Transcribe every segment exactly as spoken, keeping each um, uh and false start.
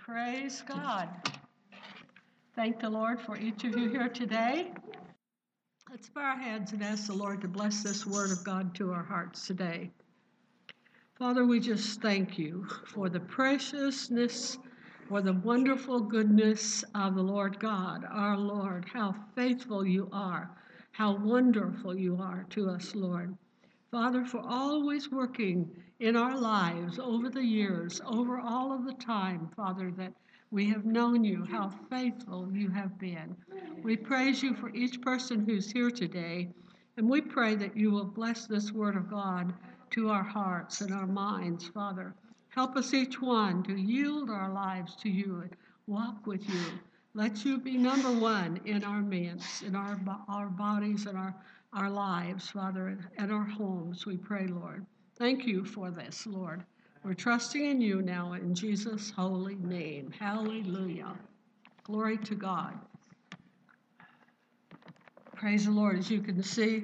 Praise God. Thank the Lord for each of you here today. Let's bow our heads and ask the Lord to bless this word of God to our hearts today. Father, we just thank you for the preciousness, for the wonderful goodness of the Lord God, our Lord. How faithful you are, how wonderful you are to us, Lord. Father, for always working in our lives over the years, over all of the time, Father, that we have known you, how faithful you have been. We praise you for each person who's here today, and we pray that you will bless this word of God to our hearts and our minds, Father. Help us each one to yield our lives to you and walk with you. Let you be number one in our midst, in our, our bodies and our our lives, Father, and our homes, we pray, Lord. Thank you for this, Lord. We're trusting in you now in Jesus' holy name. Hallelujah. Glory to God. Praise the Lord. As you can see,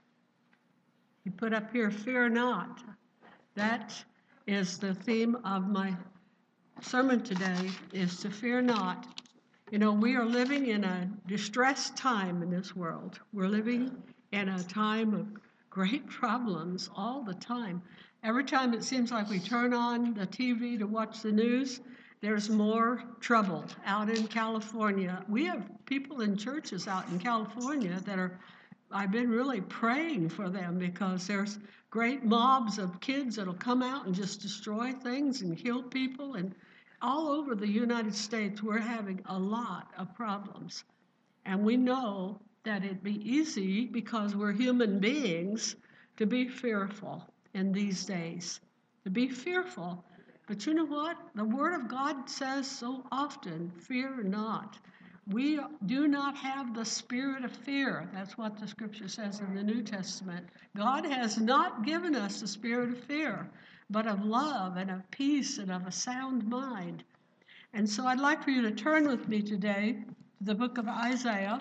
you put up here, fear not. That is the theme of my sermon today, is to fear not. You know, we are living in a distressed time in this world. We're living in a time of great problems all the time. Every time it seems like we turn on the T V to watch the news, there's more trouble out in California. We have people in churches out in California that are, I've been really praying for them because there's great mobs of kids that'll come out and just destroy things and kill people. And all over the United States, we're having a lot of problems. And we know that it'd be easy, because we're human beings, to be fearful in these days, to be fearful. But you know what? The Word of God says so often, fear not. We do not have the spirit of fear. That's what the Scripture says in the New Testament. God has not given us the spirit of fear, but of love and of peace and of a sound mind. And so I'd like for you to turn with me today to the book of Isaiah.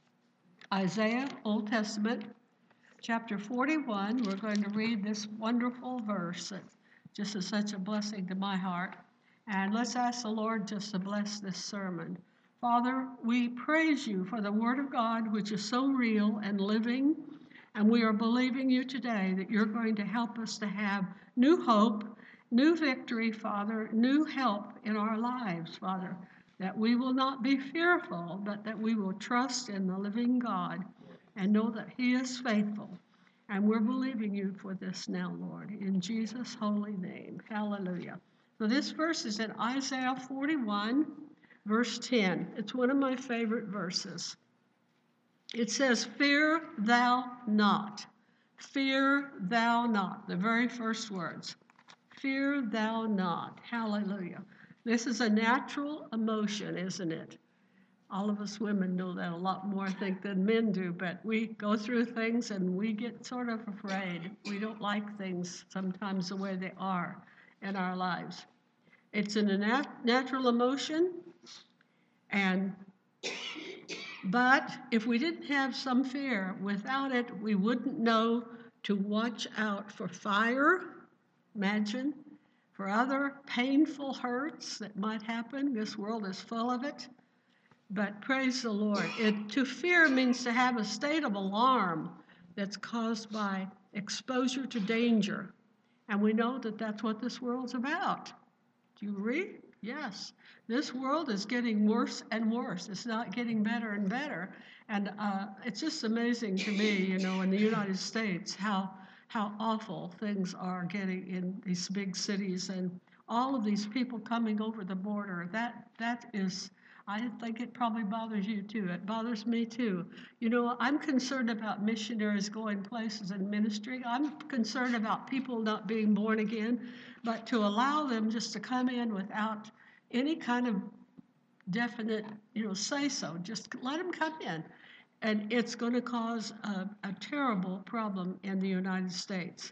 Isaiah, Old Testament, chapter forty-one. We're going to read this wonderful verse that just is such a blessing to my heart. And let's ask the Lord just to bless this sermon. Father, we praise you for the Word of God, which is so real and living. And we are believing you today that you're going to help us to have new hope, new victory, Father, new help in our lives, Father. That we will not be fearful, but that we will trust in the living God and know that he is faithful. And we're believing you for this now, Lord, in Jesus' holy name. Hallelujah. So this verse is in Isaiah forty-one, verse ten. It's one of my favorite verses. It says, fear thou not. Fear thou not. The very first words. Fear thou not. Hallelujah. This is a natural emotion, isn't it? All of us women know that a lot more, I think, than men do, but we go through things and we get sort of afraid. We don't like things sometimes the way they are in our lives. It's a nat- natural emotion, and but if we didn't have some fear, without it, we wouldn't know to watch out for fire, imagine, for other painful hurts that might happen. This world is full of it. But praise the Lord. It, to fear means to have a state of alarm that's caused by exposure to danger. And we know that that's what this world's about. Do you agree? Yes. This world is getting worse and worse. It's not getting better and better. And uh, it's just amazing to me, you know, in the United States, how how awful things are getting in these big cities, and all of these people coming over the border. That that is, I think it probably bothers you too. It bothers me too. You know, I'm concerned about missionaries going places in ministry. I'm concerned about people not being born again, but to allow them just to come in without any kind of definite, you know, say so. Just let them come in. And it's going to cause a, a terrible problem in the United States.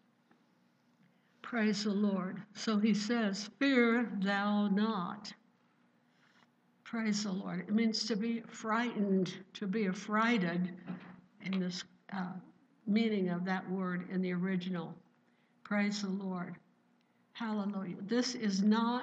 Praise the Lord. So he says, fear thou not. Praise the Lord. It means to be frightened, to be affrighted in this uh, meaning of that word in the original. Praise the Lord. Hallelujah. This is not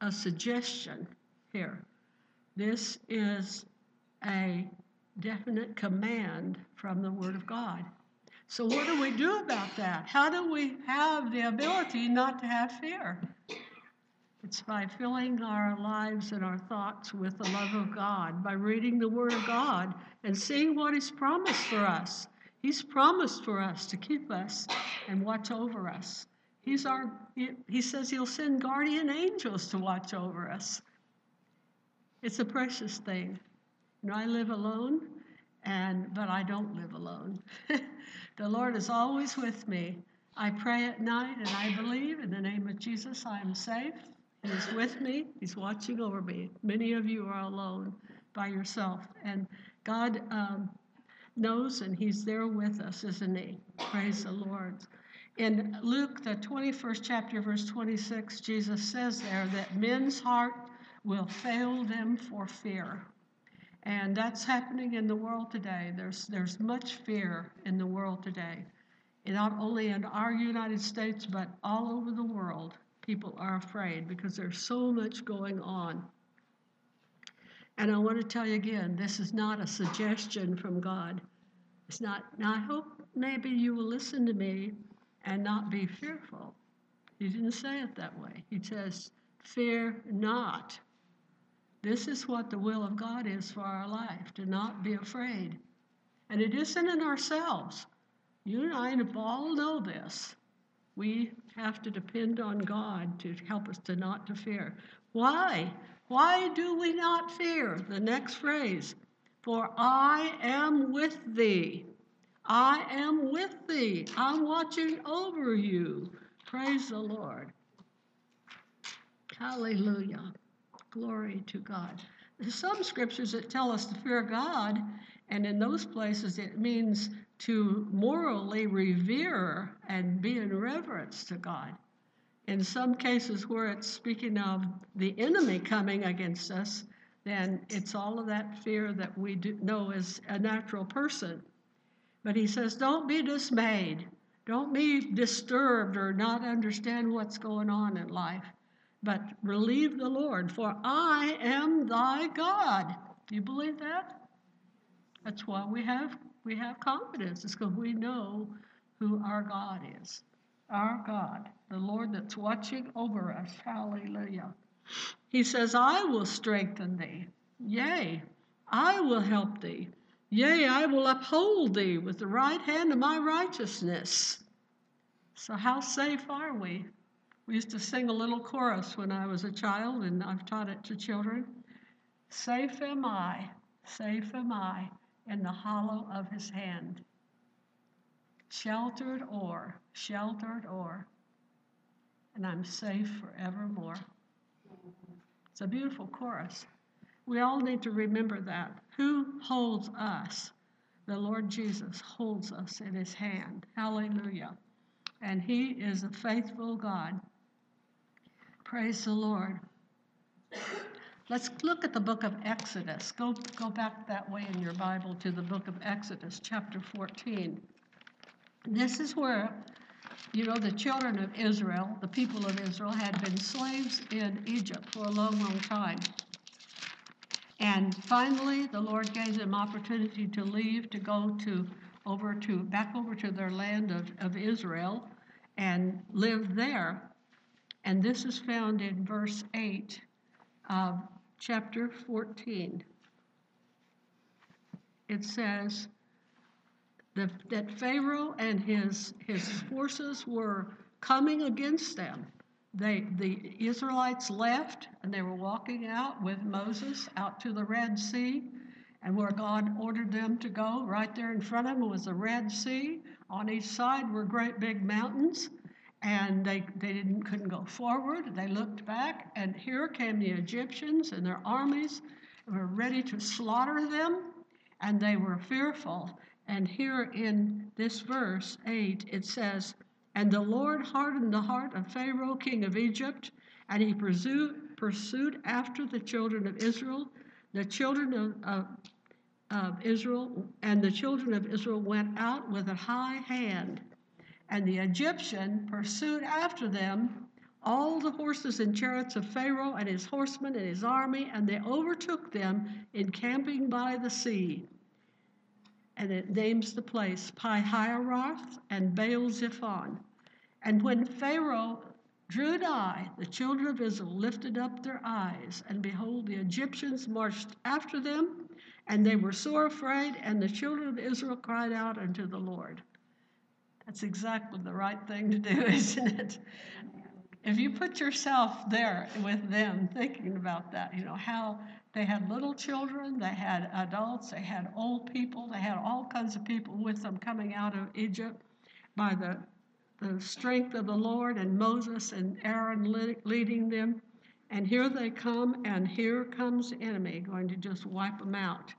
a suggestion here. This is a definite command from the Word of God. So what do we do about that? How do we have the ability not to have fear? It's by filling our lives and our thoughts with the love of God, by reading the Word of God and seeing what He's promised for us. He's promised for us to keep us and watch over us. He's our, he says He'll send guardian angels to watch over us. It's a precious thing. You know, I live alone, and but I don't live alone. The Lord is always with me. I pray at night, and I believe in the name of Jesus I am safe. He's with me. He's watching over me. Many of you are alone by yourself, and God um, knows, and He's there with us, isn't He? Praise the Lord. In Luke, the twenty-first chapter, verse twenty-six, Jesus says there that men's heart will fail them for fear. And that's happening in the world today. There's, there's much fear in the world today. And not only in our United States, but all over the world, people are afraid because there's so much going on. And I want to tell you again, this is not a suggestion from God. It's not. Now, I hope maybe you will listen to me and not be fearful. He didn't say it that way. He says, fear not. This is what the will of God is for our life, to not be afraid. And it isn't in ourselves. You and I all know this. We have to depend on God to help us to not to fear. Why? Why do we not fear? The next phrase, for I am with thee. I am with thee. I'm watching over you. Praise the Lord. Hallelujah. Glory to God. There's some scriptures that tell us to fear God, and in those places it means to morally revere and be in reverence to God. In some cases where it's speaking of the enemy coming against us, then it's all of that fear that we do know as a natural person. But he says, don't be dismayed. Don't be disturbed or not understand what's going on in life. But relieve the Lord, for I am thy God. Do you believe that? That's why we have we have confidence. It's because we know who our God is. Our God, the Lord that's watching over us. Hallelujah. He says, I will strengthen thee. Yea, I will help thee. Yea, I will uphold thee with the right hand of my righteousness. So how safe are we? We used to sing a little chorus when I was a child, and I've taught it to children. Safe am I, safe am I, in the hollow of his hand. Sheltered o'er, sheltered o'er, and I'm safe forevermore. It's a beautiful chorus. We all need to remember that. Who holds us? The Lord Jesus holds us in his hand. Hallelujah. And he is a faithful God. Praise the Lord. Let's look at the book of Exodus. Go, go back that way in your Bible to the book of Exodus, chapter fourteen. This is where, you know, the children of Israel, the people of Israel, had been slaves in Egypt for a long, long time. And finally, the Lord gave them opportunity to leave, to go to over to back over to their land of, of Israel and live there. And this is found in verse eight of chapter fourteen. It says that, that Pharaoh and his, his forces were coming against them. They, the Israelites left, and they were walking out with Moses out to the Red Sea, and where God ordered them to go, right there in front of them was the Red Sea. On each side were great big mountains, and they, they didn't couldn't go forward. They looked back, and here came the Egyptians and their armies, and were ready to slaughter them, and they were fearful. And here in this verse eight, it says, and the Lord hardened the heart of Pharaoh, king of Egypt, and he pursued, pursued after the children of Israel. The children of, of, of Israel, and the children of Israel went out with a high hand. And the Egyptian pursued after them all the horses and chariots of Pharaoh and his horsemen and his army, and they overtook them encamping by the sea. And it names the place Pi-hahiroth and Baal-zephon. And when Pharaoh drew nigh, the children of Israel lifted up their eyes, and behold, the Egyptians marched after them, and they were sore afraid, and the children of Israel cried out unto the Lord. That's exactly the right thing to do, isn't it? If you put yourself there with them, thinking about that, you know, how they had little children, they had adults, they had old people, they had all kinds of people with them coming out of Egypt by the, the strength of the Lord, and Moses and Aaron leading them. And here they come, and here comes the enemy going to just wipe them out.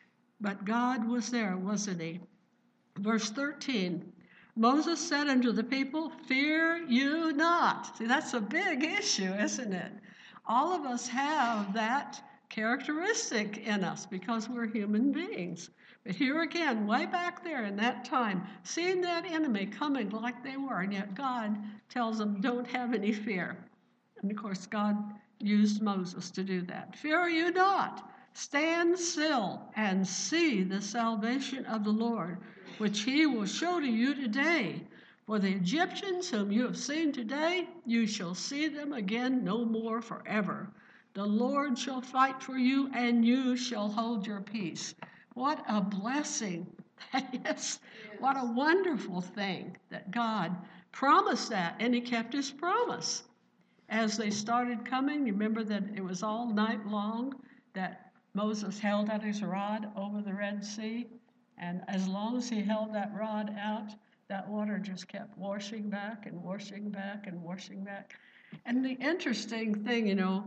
But God was there, wasn't he? Verse thirteen, Moses said unto the people, fear you not. See, that's a big issue, isn't it? All of us have that characteristic in us because we're human beings. But here again, way back there in that time, seeing that enemy coming like they were, and yet God tells them, don't have any fear. And of course, God used Moses to do that. Fear you not. Stand still and see the salvation of the Lord, which he will show to you today. For the Egyptians whom you have seen today, you shall see them again no more forever. The Lord shall fight for you, and you shall hold your peace. What a blessing that is. What a wonderful thing that God promised that, and he kept his promise. As they started coming, you remember that it was all night long that Moses held out his rod over the Red Sea. And as long as he held that rod out, that water just kept washing back and washing back and washing back. And the interesting thing, you know,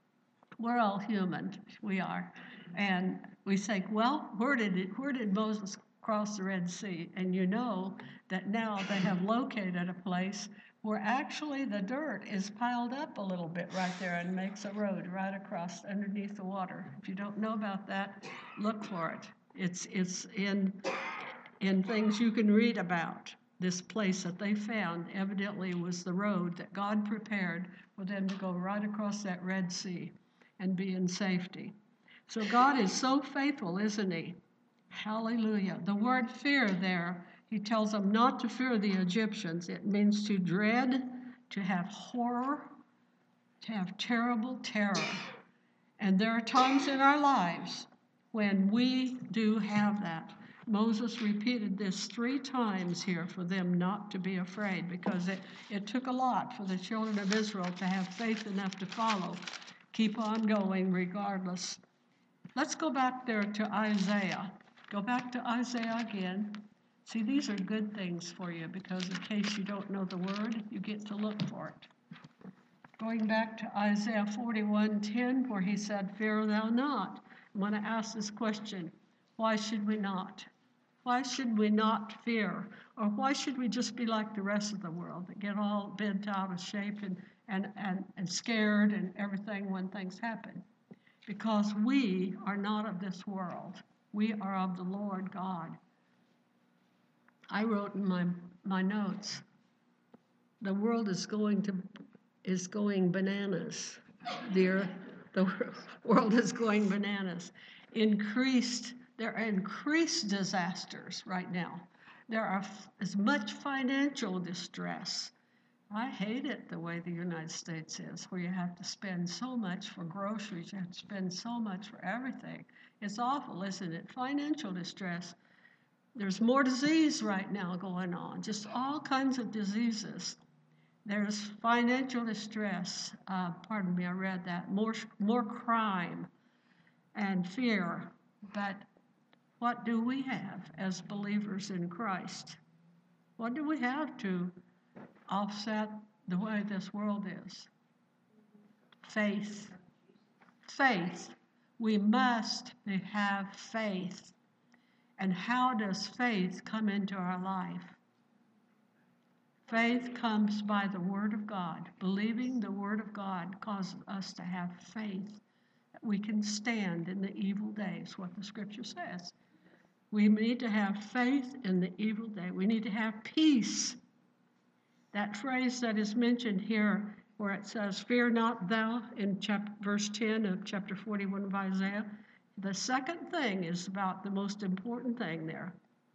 we're all human, we are. And we think, well, where did it, where did Moses cross the Red Sea? And you know that now they have located a place where actually the dirt is piled up a little bit right there and makes a road right across underneath the water. If you don't know about that, look for it. It's it's in in things you can read about. This place that they found evidently was the road that God prepared for them to go right across that Red Sea and be in safety. So God is so faithful, isn't he? Hallelujah. The word fear there, he tells them not to fear the Egyptians. It means to dread, to have horror, to have terrible terror. And there are times in our lives when we do have that. Moses repeated this three times here for them not to be afraid, because it, it took a lot for the children of Israel to have faith enough to follow, keep on going regardless. Let's go back there to Isaiah. Go back to Isaiah again. See, these are good things for you, because in case you don't know the word, you get to look for it. Going back to Isaiah forty-one ten, where he said, fear thou not. I want to ask this question, why should we not? Why should we not fear? Or why should we just be like the rest of the world, that get all bent out of shape and, and, and, and scared and everything when things happen? Because we are not of this world. We are of the Lord God. I wrote in my, my notes, the world is going to is going bananas. Dear, the world is going bananas. Increased, there are increased disasters right now. There are f- as much financial distress. I hate it the way the United States is, where you have to spend so much for groceries, you have to spend so much for everything. It's awful, isn't it? Financial distress. There's more disease right now going on, just all kinds of diseases. There's financial distress, uh, pardon me, I read that, more, more crime and fear. But what do we have as believers in Christ? What do we have to offset the way this world is? Faith. Faith. We must have faith. And how does faith come into our life? Faith comes by the Word of God. Believing the Word of God causes us to have faith that we can stand in the evil days, what the Scripture says. We need to have faith in the evil day. We need to have peace. That phrase that is mentioned here where it says, "Fear not thou," in chapter, verse ten of chapter forty-one of Isaiah. The second thing is about the most important thing there.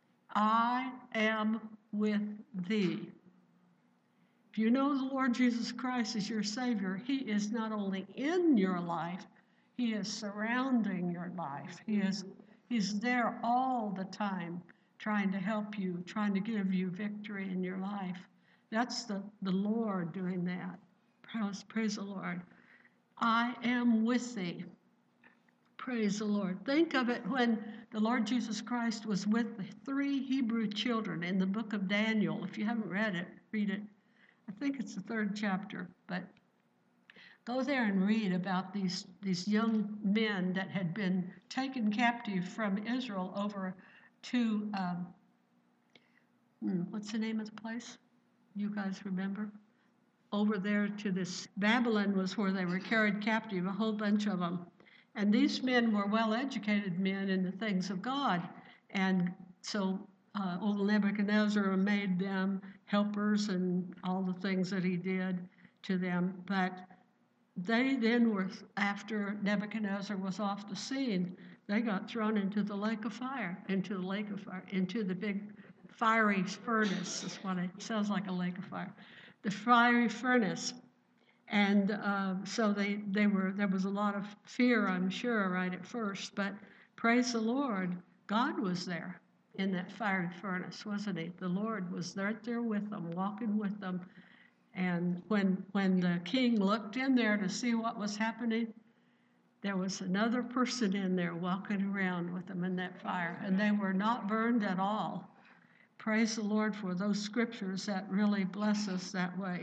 I am with thee. If you know the Lord Jesus Christ as your Savior, he is not only in your life, he is surrounding your life. He is he's there all the time, trying to help you, trying to give you victory in your life. That's the, the Lord doing that. Praise, praise the Lord. I am with thee. Praise the Lord. Think of it when the Lord Jesus Christ was with the three Hebrew children in the book of Daniel. If you haven't read it, read it. I think it's the third chapter, but go there and read about these, these young men that had been taken captive from Israel over to, um, what's the name of the place? You guys remember? Over there to this, Babylon was where they were carried captive, a whole bunch of them. And these men were well-educated men in the things of God. And so uh, old Nebuchadnezzar made them helpers and all the things that he did to them. But they then were, after Nebuchadnezzar was off the scene, they got thrown into the lake of fire, into the lake of fire, into the big fiery furnace. That's what it sounds like, a lake of fire. The fiery furnace. And uh, so they, they were, there was a lot of fear, I'm sure, right at first. But praise the Lord, God was there in that fiery furnace, wasn't he? The Lord was right there with them, walking with them. And when when the king looked in there to see what was happening, there was another person in there walking around with them in that fire. And they were not burned at all. Praise the Lord for those scriptures that really bless us that way.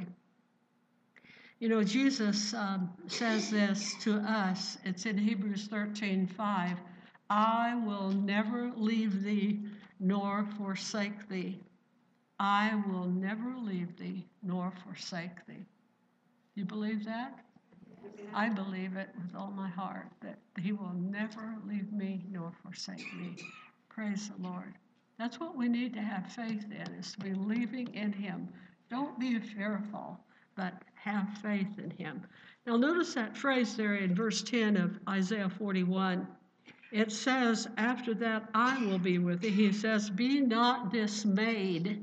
You know, Jesus um, says this to us. It's in Hebrews thirteen five. I will never leave thee nor forsake thee. I will never leave thee nor forsake thee. You believe that? I believe it with all my heart, that he will never leave me nor forsake me. Praise the Lord. That's what we need to have faith in, is to be believing in him. Don't be fearful, but have faith in him. Now notice that phrase there in verse ten of Isaiah forty-one. It says, after that, I will be with thee. He says, be not dismayed.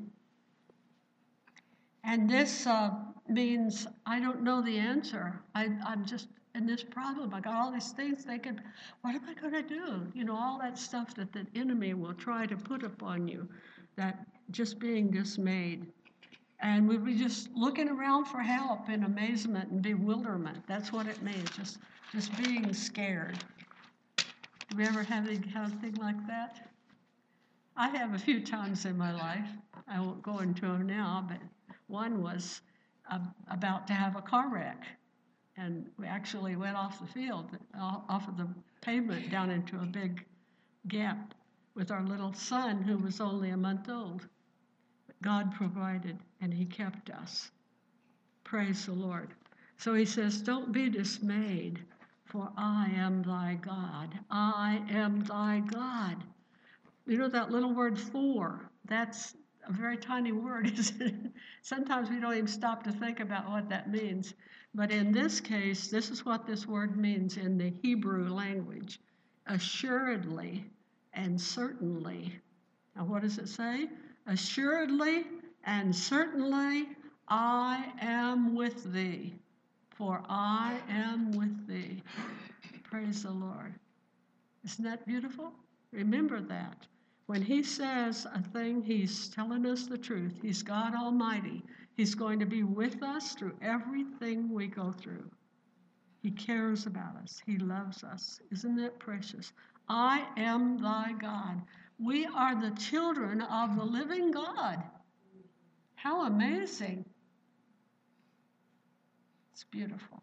And this uh, means I don't know the answer. I, I'm just in this problem. I got all these things thinking, what am I going to do? You know, all that stuff that the enemy will try to put upon you, that just being dismayed. And we'd be just looking around for help in amazement and bewilderment. That's what it means, just, just being scared. Do we ever have anything like that? I have a few times in my life. I won't go into them now, but one was uh, about to have a car wreck. And we actually went off the field, off of the pavement, down into a big gap with our little son, who was only a month old. But God provided, and he kept us. Praise the Lord. So he says, don't be dismayed, for I am thy God. I am thy God. You know that little word for, that's a very tiny word, isn't it? Sometimes we don't even stop to think about what that means. But in this case, this is what this word means in the Hebrew language. Assuredly and certainly. Now what does it say? Assuredly and certainly I am with thee, for I am with thee. Praise the Lord. Isn't that beautiful? Remember that. When he says a thing, he's telling us the truth. He's God Almighty. He's going to be with us through everything we go through. He cares about us. He loves us. Isn't that precious? I am thy God. We are the children of the living God. How amazing. It's beautiful.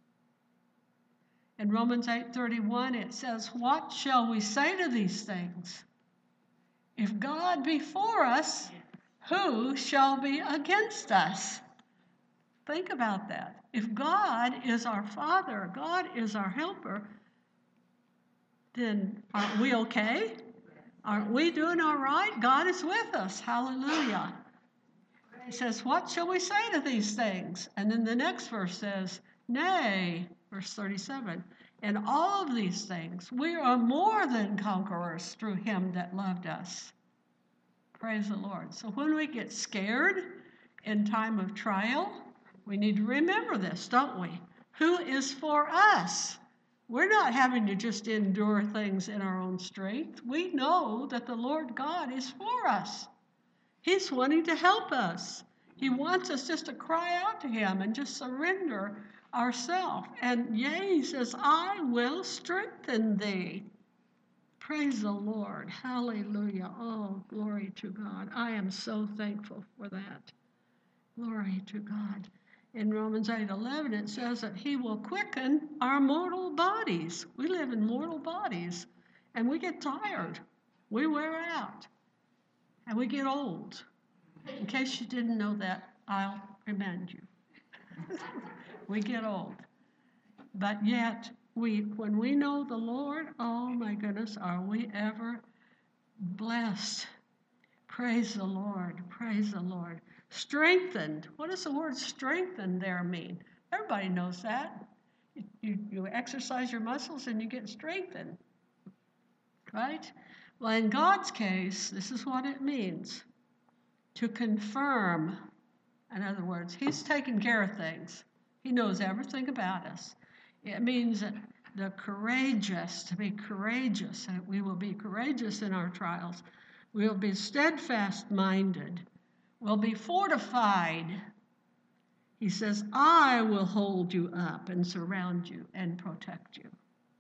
In Romans eight thirty-one, it says, what shall we say to these things? If God be for us, who shall be against us? Think about that. If God is our Father, God is our helper, then aren't we okay? Aren't we doing all right? God is with us. Hallelujah. He says, what shall we say to these things? And then the next verse says, nay, verse thirty-seven, in all of these things we are more than conquerors through him that loved us. Praise the Lord. So when we get scared in time of trial, we need to remember this, don't we? Who is for us? We're not having to just endure things in our own strength. We know that the Lord God is for us. He's wanting to help us. He wants us just to cry out to him and just surrender ourselves. And yea, he says, I will strengthen thee. Praise the Lord. Hallelujah. Oh, glory to God. I am so thankful for that. Glory to God. In Romans eight eleven, it says that he will quicken our mortal bodies. We live in mortal bodies, and we get tired. We wear out, and we get old. In case you didn't know that, I'll remind you. We get old. But yet, we, when we know the Lord, oh my goodness, are we ever blessed? Praise the Lord. Praise the Lord. Strengthened. What does the word strengthened there mean? Everybody knows that. You, you exercise your muscles and you get strengthened. Right? Well, in God's case, this is what it means. To confirm. In other words, he's taking care of things. He knows everything about us. It means that the courageous, to be courageous, and we will be courageous in our trials. We'll be steadfast-minded. We'll be fortified. He says, I will hold you up and surround you and protect you.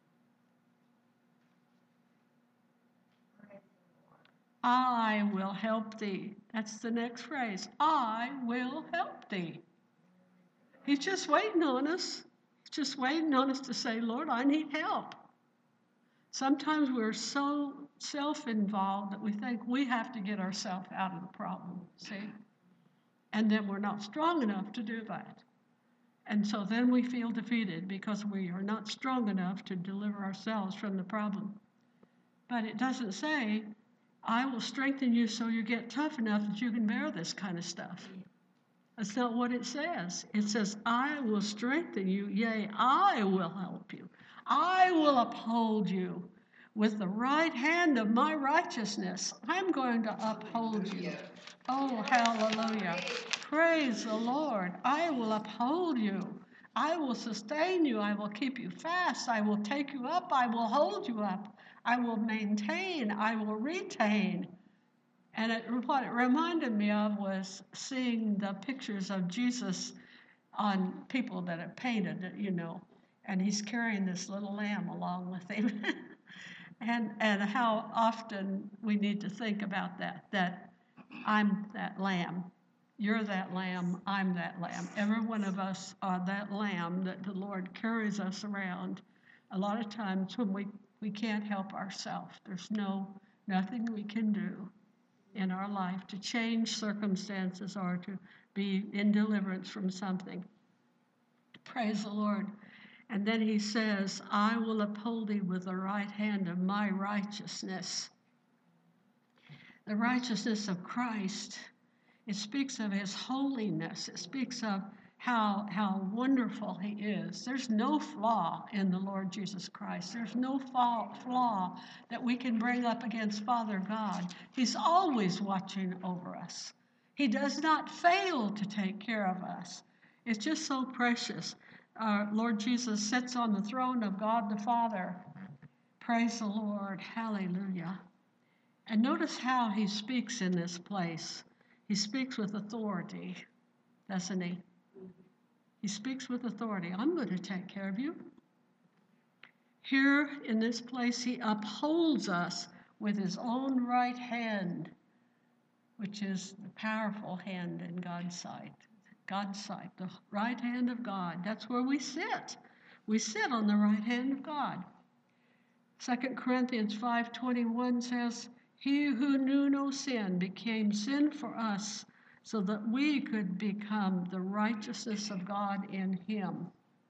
I will help thee. That's the next phrase. I will help thee. He's just waiting on us. He's just waiting on us to say, Lord, I need help. Sometimes we're so self-involved that we think we have to get ourselves out of the problem, see? And then we're not strong enough to do that. And so then we feel defeated because we are not strong enough to deliver ourselves from the problem. But it doesn't say, I will strengthen you so you get tough enough that you can bear this kind of stuff. That's not what it says. It says, I will strengthen you, yea, I will help you. I will uphold you with the right hand of my righteousness. I'm going to uphold you. Oh, hallelujah. Praise the Lord. I will uphold you. I will sustain you. I will keep you fast. I will take you up. I will hold you up. I will maintain. I will retain. And it, what it reminded me of was seeing the pictures of Jesus on people that have painted it, you know, and he's carrying this little lamb along with him. and and how often we need to think about that, that I'm that lamb. You're that lamb. I'm that lamb. Every one of us are that lamb that the Lord carries us around. A lot of times when we, we can't help ourselves, there's no nothing we can do in our life to change circumstances or to be in deliverance from something. Praise the Lord. And then he says, I will uphold thee with the right hand of my righteousness. The righteousness of Christ, it speaks of his holiness. It speaks of how, how wonderful he is. There's no flaw in the Lord Jesus Christ. There's no flaw that we can bring up against Father God. He's always watching over us. He does not fail to take care of us. It's just so precious. Our Lord Jesus sits on the throne of God the Father. Praise the Lord. Hallelujah. And notice how he speaks in this place. He speaks with authority, doesn't he? He speaks with authority. I'm going to take care of you. Here in this place, he upholds us with his own right hand, which is the powerful hand in God's sight. God's sight, the right hand of God. That's where we sit. We sit on the right hand of God. Second Corinthians five twenty-one says, he who knew no sin became sin for us so that we could become the righteousness of God in him.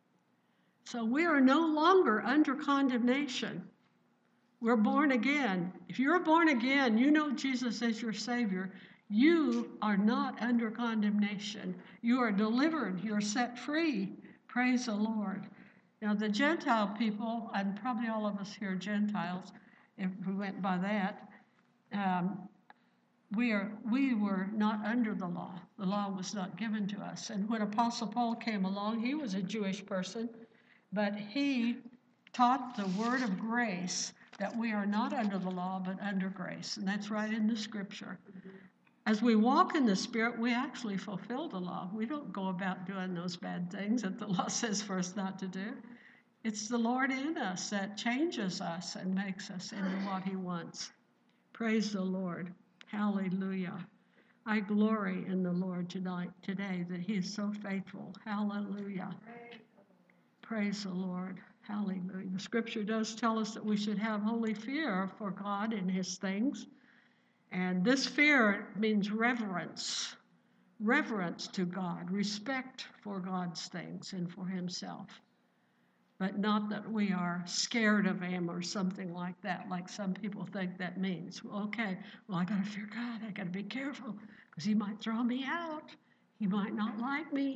So we are no longer under condemnation. We're born again. If you're born again, you know Jesus as your Savior, You are not under condemnation. You are delivered. You're set free. Praise the Lord. Now, the Gentile people, and probably all of us here are Gentiles, if we went by that, um, we are we were not under the law. The law was not given to us. And when Apostle Paul came along, he was a Jewish person, but he taught the word of grace, that we are not under the law, but under grace. And that's right in the scripture. As we walk in the Spirit, we actually fulfill the law. We don't go about doing those bad things that the law says for us not to do. It's the Lord in us that changes us and makes us into what he wants. Praise the Lord. Hallelujah. I glory in the Lord tonight, today, that he is so faithful. Hallelujah. Praise the Lord. Hallelujah. The scripture does tell us that we should have holy fear for God and his things. And this fear means reverence, reverence to God, respect for God's things and for himself. But not that we are scared of him or something like that, like some people think that means. Well, okay, well, I got to fear God. I got to be careful because he might throw me out. He might not like me.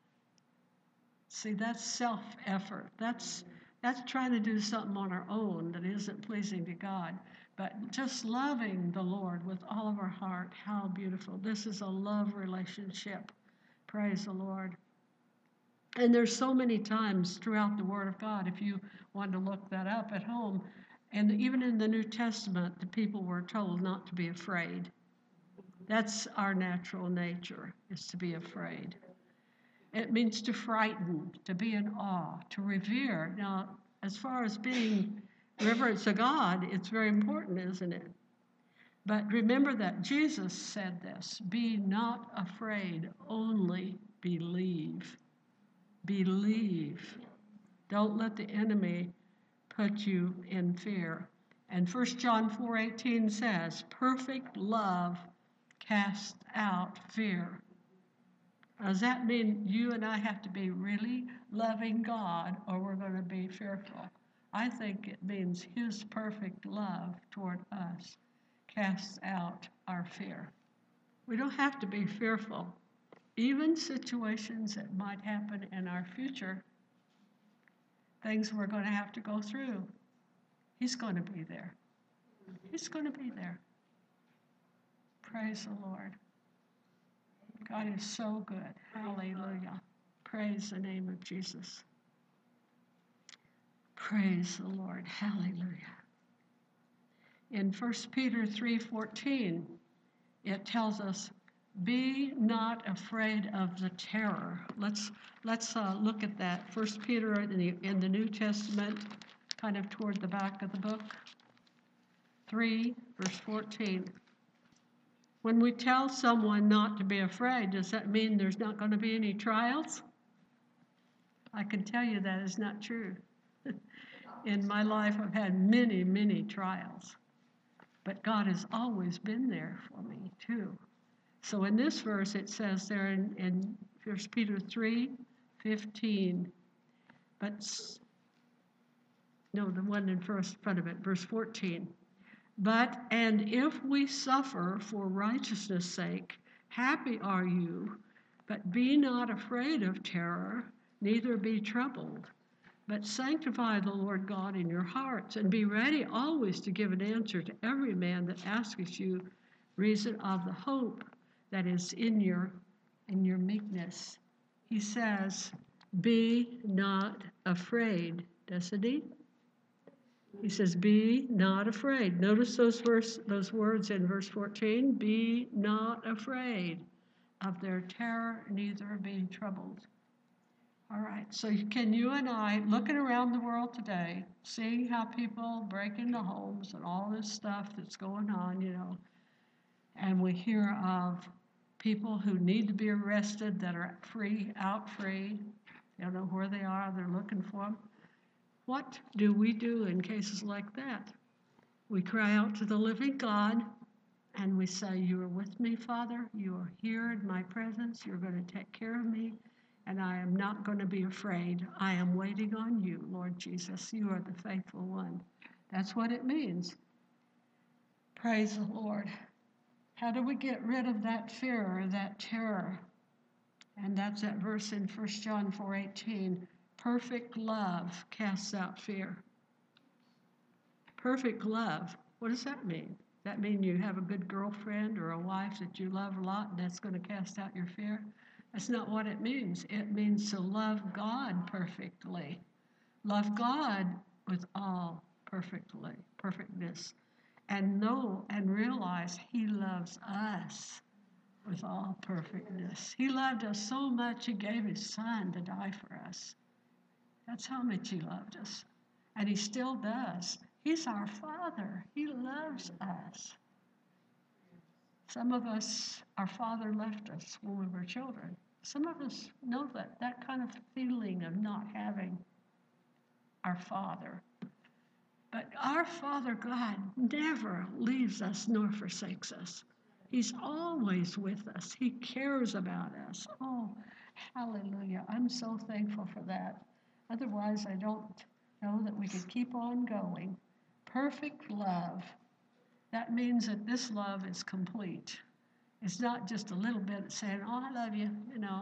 See, that's self-effort. That's, that's trying to do something on our own that isn't pleasing to God. But just loving the Lord with all of our heart, how beautiful. This is a love relationship. Praise the Lord. And there's so many times throughout the Word of God, if you want to look that up at home, and even in the New Testament, the people were told not to be afraid. That's our natural nature, is to be afraid. It means to frighten, to be in awe, to revere. Now, as far as being reverence to God, it's very important, isn't it? But remember that Jesus said this, be not afraid, only believe. Believe. Don't let the enemy put you in fear. And First John four eighteen says, perfect love casts out fear. Does that mean you and I have to be really loving God or we're going to be fearful? I think it means his perfect love toward us casts out our fear. We don't have to be fearful. Even situations that might happen in our future, things we're going to have to go through, he's going to be there. He's going to be there. Praise the Lord. God is so good. Hallelujah. Praise the name of Jesus. Praise the Lord. Hallelujah. In First Peter three fourteen, it tells us, be not afraid of the terror. Let's let's uh, look at that. First Peter in the, in the New Testament, kind of toward the back of the book. three, verse fourteen. When we tell someone not to be afraid, does that mean there's not going to be any trials? I can tell you that is not true. In my life, I've had many, many trials. But God has always been there for me, too. So in this verse, it says there in, in First Peter three fifteen, but, no, the one in first front of it, verse fourteen. But, and if we suffer for righteousness' sake, happy are you, but be not afraid of terror, neither be troubled. But sanctify the Lord God in your hearts, and be ready always to give an answer to every man that asketh you reason of the hope that is in your, in your meekness. He says, be not afraid, doesn't he? He says, be not afraid. Notice those verse, those words in verse fourteen. Be not afraid of their terror, neither be troubled. All right, so can you and I, looking around the world today, seeing how people break into homes and all this stuff that's going on, you know, and we hear of people who need to be arrested that are free, out free, they don't know where they are, they're looking for them. What do we do in cases like that? We cry out to the living God, and we say, you are with me, Father. You are here in my presence. You're going to take care of me, and I am not going to be afraid. I am waiting on you, Lord Jesus. You are the faithful one. That's what it means. Praise the Lord. How do we get rid of that fear or that terror? And that's that verse in First John four eighteen. Perfect love casts out fear. Perfect love. What does that mean? Does that mean you have a good girlfriend or a wife that you love a lot and that's going to cast out your fear? That's not what it means. It means to love God perfectly. Love God with all perfectly, perfectness. And know and realize He loves us with all perfectness. He loved us so much, He gave His Son to die for us. That's how much He loved us. And He still does. He's our Father. He loves us. Some of us, our Father left us when we were children. Some of us know that, that kind of feeling of not having our Father. But our Father God never leaves us nor forsakes us. He's always with us. He cares about us. Oh, hallelujah. I'm so thankful for that. Otherwise, I don't know that we could keep on going. Perfect love. That means that this love is complete. It's not just a little bit saying, oh, I love you, you know.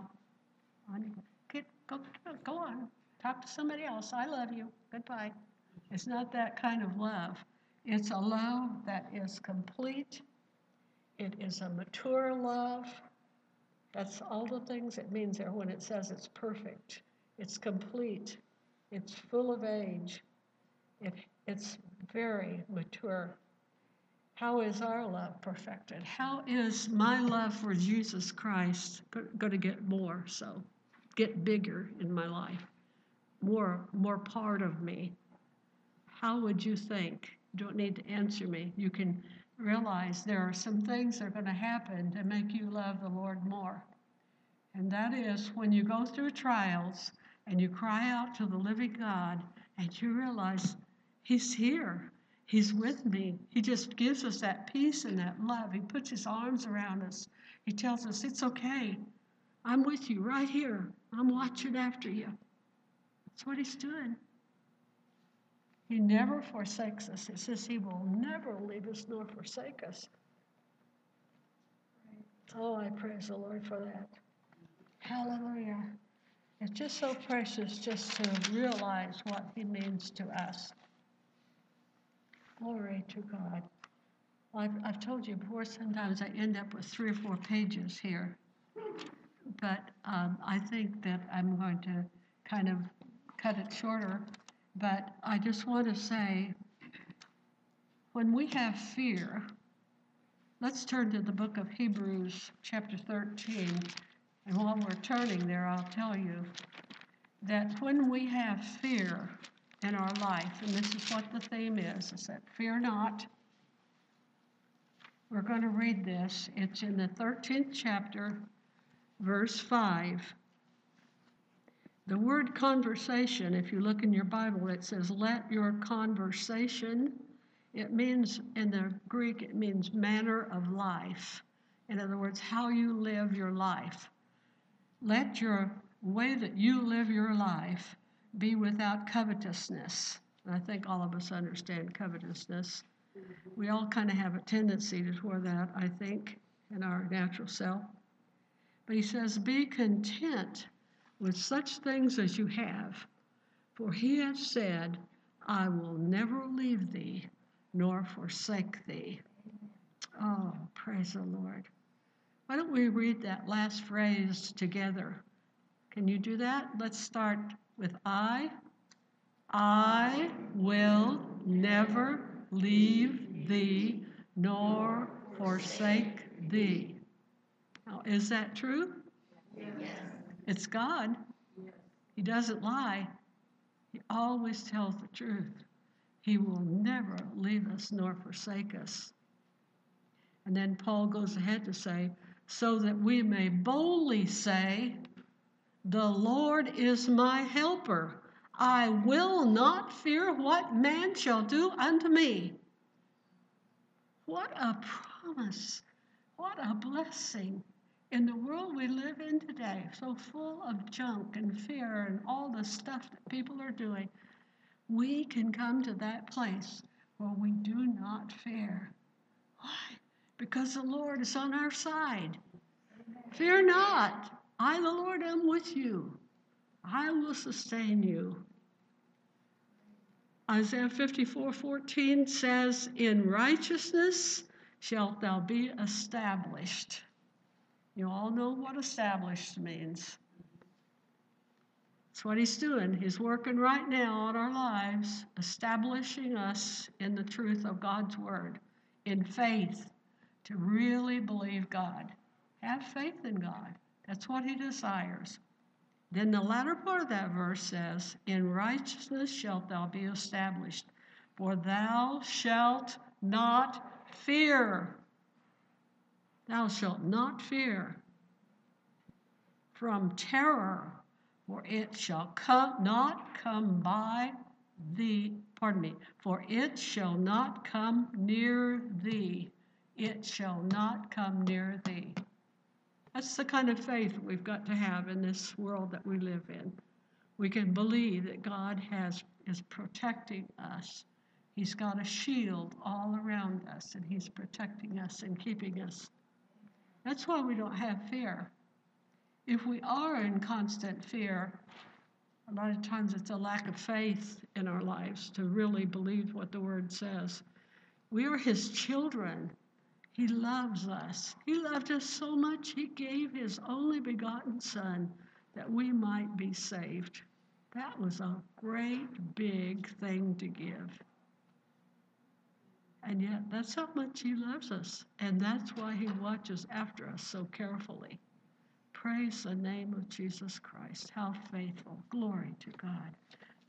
Get, go, go on. Talk to somebody else. I love you. Goodbye. It's not that kind of love. It's a love that is complete. It is a mature love. That's all the things it means there when it says it's perfect. It's complete. It's full of age. It, it's very mature. How is our love perfected? How is my love for Jesus Christ going to get more so, get bigger in my life, more, more part of me? How would you think? You don't need to answer me. You can realize there are some things that are going to happen to make you love the Lord more. And that is when you go through trials and you cry out to the living God and you realize He's here. He's with me. He just gives us that peace and that love. He puts His arms around us. He tells us, it's okay. I'm with you right here. I'm watching after you. That's what He's doing. He never forsakes us. It says He will never leave us nor forsake us. Oh, I praise the Lord for that. Hallelujah. It's just so precious just to realize what He means to us. Glory to God. Well, I've, I've told you before, sometimes I end up with three or four pages here. But um, I think that I'm going to kind of cut it shorter. But I just want to say, when we have fear, let's turn to the book of Hebrews, chapter thirteen. And while we're turning there, I'll tell you that when we have fear in our life, and this is what the theme is, is that fear not. We're going to read this. It's in the thirteenth chapter, verse five. The word conversation, if you look in your Bible, it says, let your conversation. It means, in the Greek, it means manner of life. In other words, how you live your life. Let your way that you live your life be without covetousness. And I think all of us understand covetousness. We all kind of have a tendency toward that, I think, in our natural self. But he says, be content with such things as you have, for He has said, I will never leave thee nor forsake thee. Oh, praise the Lord. Why don't we read that last phrase together? Can you do that? Let's start with I. I will never leave thee nor forsake thee. Now, is that true? Yes. It's God. He doesn't lie. He always tells the truth. He will never leave us nor forsake us. And then Paul goes ahead to say, so that we may boldly say, the Lord is my helper. I will not fear what man shall do unto me. What a promise. What a blessing. In the world we live in today, so full of junk and fear and all the stuff that people are doing, we can come to that place where we do not fear. Why? because the Lord is on our side. Fear not, I, the Lord, am with you. I will sustain you. Isaiah fifty-four fourteen says, in righteousness shalt thou be established. You all know what established means. That's what he's doing. He's working right now on our lives, establishing us in the truth of God's word, in faith, to really believe God. Have faith in God. That's what he desires. Then the latter part of that verse says, in righteousness shalt thou be established, for thou shalt not fear. Thou shalt not fear from terror, for it shall come, not come by thee, pardon me, for it shall not come near thee. It shall not come near thee. That's the kind of faith we've got to have in this world that we live in. We can believe that God has is protecting us. He's got a shield all around us, and he's protecting us and keeping us. That's why we don't have fear. If we are in constant fear, a lot of times it's a lack of faith in our lives to really believe what the word says. We are his children. He loves us. He loved us so much, he gave his only begotten Son that we might be saved. That was a great big thing to give. And yet, that's how much he loves us. And that's why he watches after us so carefully. Praise the name of Jesus Christ. How faithful. Glory to God.